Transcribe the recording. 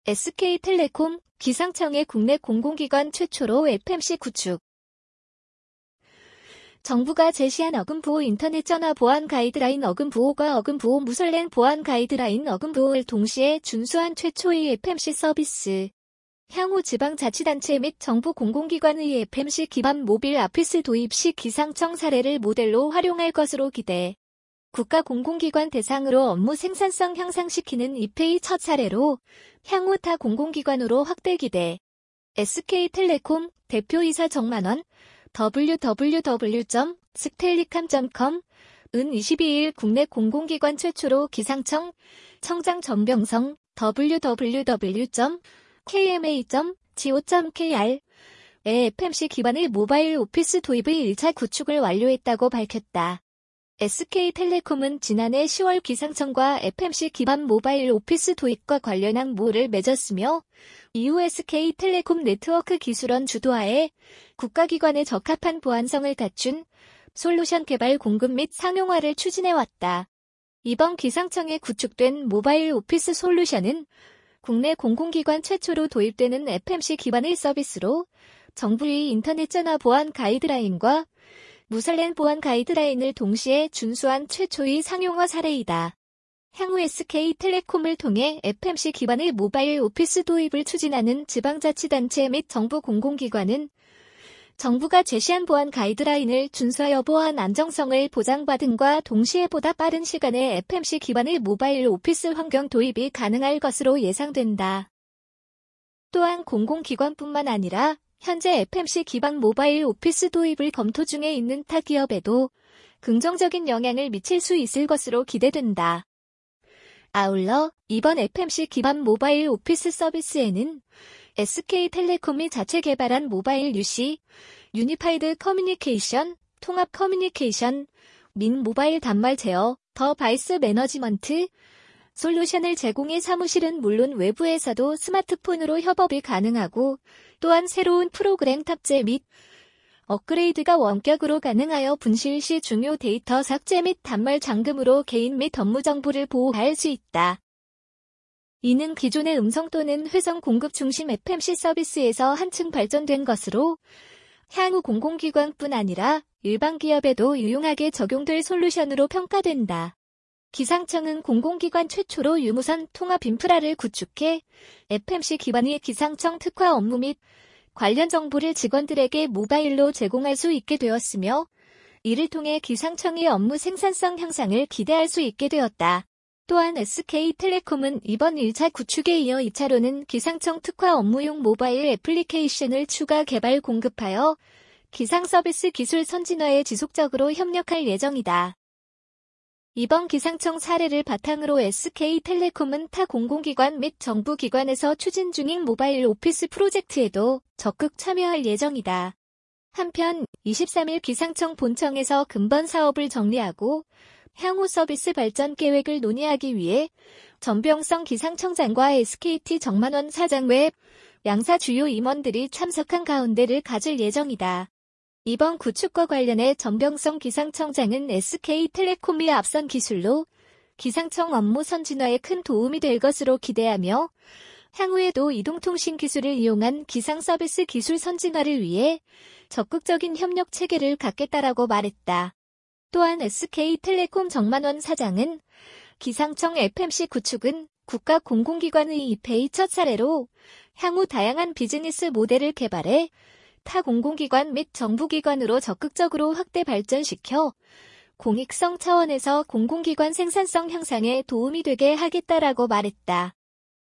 SK텔레콤, 기상청의 국내 공공기관 최초로 FMC 구축. 정부가 제시한 어금부호 인터넷 전화 보안 가이드라인 어금부호과 어금부호 무설렌 보안 가이드라인 어금부호를 동시에 준수한 최초의 FMC 서비스. 향후 지방자치단체 및 정부 공공기관의 FMC 기반 모빌 아피스 도입 시 기상청 사례를 모델로 활용할 것으로 기대. 국가 공공기관 대상으로 업무 생산성 향상시키는 이페이 첫 사례로 향후 타 공공기관으로 확대 기대. SK텔레콤 대표이사 정만원 www.stellicam.com 은 22일 국내 공공기관 최초로 기상청 청장 전병성 www.kma.go.kr 에 FMC 기반의 모바일 오피스 도입의 1차 구축을 완료했다고 밝혔다. SK텔레콤은 지난해 10월 기상청과 FMC 기반 모바일 오피스 도입과 관련 항목을 맺었으며 이후 SK텔레콤 네트워크 기술원 주도하에 국가기관에 적합한 보안성을 갖춘 솔루션 개발 공급 및 상용화를 추진해왔다. 이번 기상청에 구축된 모바일 오피스 솔루션은 국내 공공기관 최초로 도입되는 FMC 기반의 서비스로 정부의 인터넷 전화 보안 가이드라인과 무설렌 보안 가이드라인을 동시에 준수한 최초의 상용화 사례이다. 향후 SK텔레콤을 통해 FMC 기반의 모바일 오피스 도입을 추진하는 지방자치단체 및 정부 공공기관은 정부가 제시한 보안 가이드라인을 준수하여 보안 안정성을 보장받음과 동시에 보다 빠른 시간에 FMC 기반의 모바일 오피스 환경 도입이 가능할 것으로 예상된다. 또한 공공기관뿐만 아니라 현재 FMC 기반 모바일 오피스 도입을 검토 중에 있는 타 기업에도 긍정적인 영향을 미칠 수 있을 것으로 기대된다. 아울러 이번 FMC 기반 모바일 오피스 서비스에는 SK텔레콤이 자체 개발한 모바일 UC, 유니파이드 커뮤니케이션, 통합 커뮤니케이션, 민 모바일 단말 제어, 더바이스 매너지먼트 솔루션을 제공해 사무실은 물론 외부에서도 스마트폰으로 협업이 가능하고 또한 새로운 프로그램 탑재 및 업그레이드가 원격으로 가능하여 분실 시 중요 데이터 삭제 및 단말 잠금으로 개인 및 업무 정보를 보호할 수 있다. 이는 기존의 음성 또는 회성 공급 중심 FMC 서비스에서 한층 발전된 것으로 향후 공공기관뿐 아니라 일반 기업에도 유용하게 적용될 솔루션으로 평가된다. 기상청은 공공기관 최초로 유무선 통합 인프라를 구축해 FMC 기반의 기상청 특화 업무 및 관련 정보를 직원들에게 모바일로 제공할 수 있게 되었으며 이를 통해 기상청의 업무 생산성 향상을 기대할 수 있게 되었다. 또한 SK텔레콤은 이번 1차 구축에 이어 2차로는 기상청 특화 업무용 모바일 애플리케이션을 추가 개발 공급하여 기상서비스 기술 선진화에 지속적으로 협력할 예정이다. 이번 기상청 사례를 바탕으로 SK텔레콤은 타 공공기관 및 정부기관에서 추진 중인 모바일 오피스 프로젝트에도 적극 참여할 예정이다. 한편 23일 기상청 본청에서 근본 사업을 정리하고 향후 서비스 발전 계획을 논의하기 위해 전병성 기상청장과 SKT 정만원 사장 외 양사 주요 임원들이 참석한 가운데를 가질 예정이다. 이번 구축과 관련해 전병성 기상청장은 SK텔레콤의 앞선 기술로 기상청 업무 선진화에 큰 도움이 될 것으로 기대하며 향후에도 이동통신 기술을 이용한 기상서비스 기술 선진화를 위해 적극적인 협력 체계를 갖겠다라고 말했다. 또한 SK텔레콤 정만원 사장은 기상청 FMC 구축은 국가 공공기관의 이페이 첫 사례로 향후 다양한 비즈니스 모델을 개발해 타 공공기관 및 정부기관으로 적극적으로 확대 발전시켜 공익성 차원에서 공공기관 생산성 향상에 도움이 되게 하겠다라고 말했다.